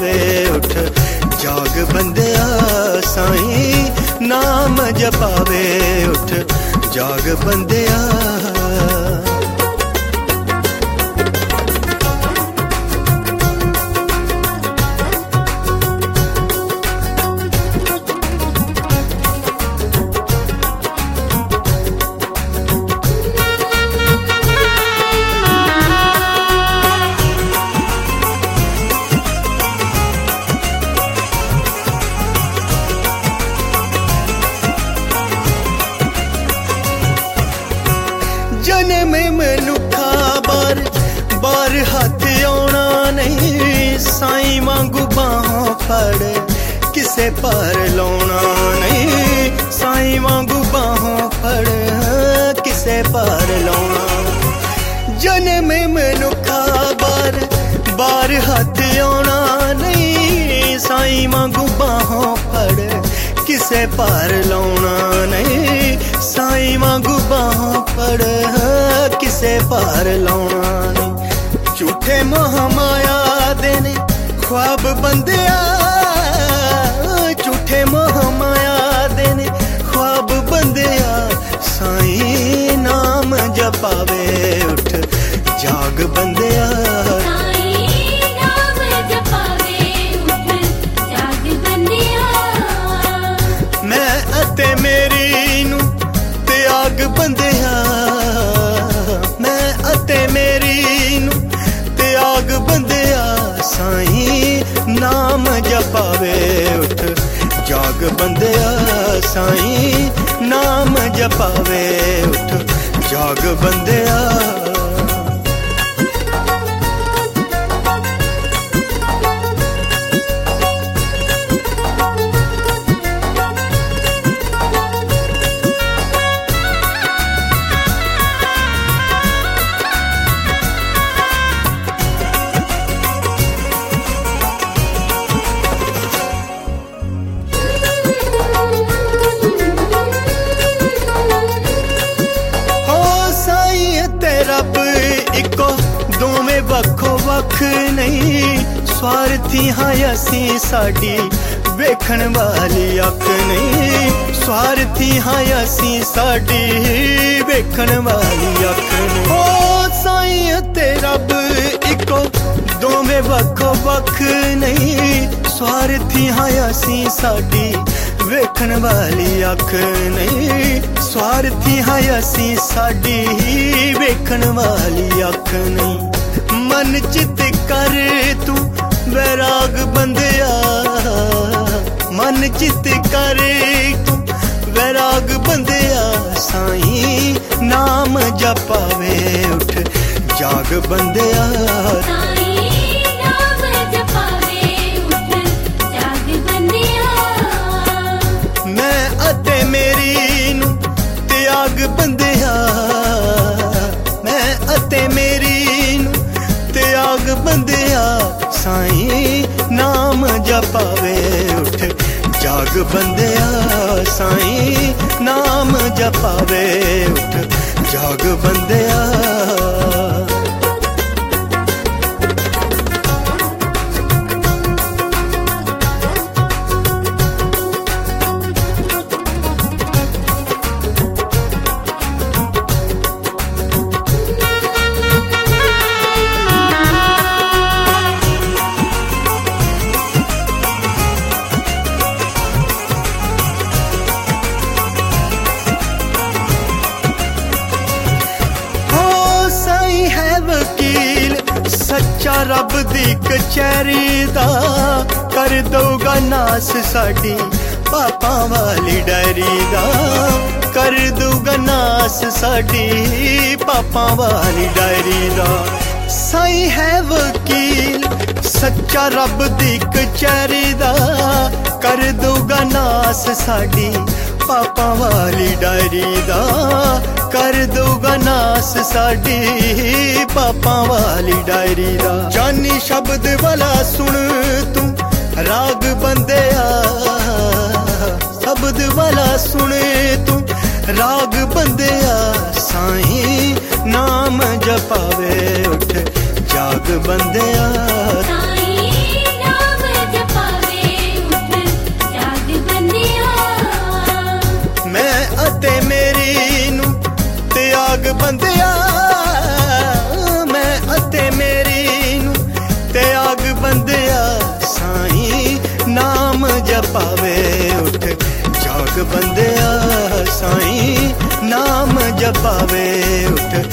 जपावे उठ जाग बंदिया साईं नाम जपावे उठ जाग बंदिया। जन्म मनुखा बार बार हाथ आना नहीं साईं वांगू बाहों फड़ किसे पार लाना नहीं साईं वांगू बाहों फड़ किसे पार लाना। जन्म मनुखा बार बार हाथ आना नहीं साईं वांगू बाहों फड़ किसे पार लाना नहीं साईं वांगू बाहों फड़ किसे पार लाना नहीं। झूठे मोह माया देने ख्वाब बंदिया झूठे मोह माया देने ख्वाब बंदिया साईं नाम जपावे उठ जाग बंदिया। मैं अते मेरी नू त्याग बंदिया मैं अते मेरी नू त्याग बंदिया साईं नाम जपावे उठ जाग बंदिया साईं नाम जपावे उठ जाग बंदिया। रब इको दोवें वखो वख नहीं स्वार्थी हाँ असी साडी वेखण वाली अख नहीं स्वार्थी हाँ असी साडी वेखण वाली अख नहीं। ओ साईं ते रब इको दोवें वखो वख नहीं स्वार्थी हाँ असी साडी वेखण वाली अख नहीं स्वार्थी हाँ असी साडी वेखण वाली अख नहीं। मन चित कर तू वैराग बंदिया मन चित कर तू वैराग बंदिया साईं नाम जपावे उठ जाग बंदिया। मैं अते मेरी नू त्याग बंदिया मैं अते मेरी नू त्याग बंदिया साईं नाम जपावे उठ जाग बंदिया साईं नाम जपावे उठ जाग बंदिया। सच्चा रब दी कचहरी दा कर दोगा नास साडी पापां वाली डायरी दा कर दोगा नास साडी पापां वाली डायरी दा। साईं है वकील सच्चा रब दी कचहरी दा कर दोगा नास साडी पापां वाली डायरी दा कर दोगा नास साडी पापां वाली डायरी दा। जानी शब्द वाला सुन तू राग बंदिया शब्द वाला सुन तू राग बंदिया साईं नाम जपावे उठ जाग बंदिया। साईं नाम अते मेरी नू त्याग बंदिया, मैं अते मेरी नू त्याग बंदिया, साईं नाम जपावे उठ जाग बंदिया, साईं नाम जपावे उठ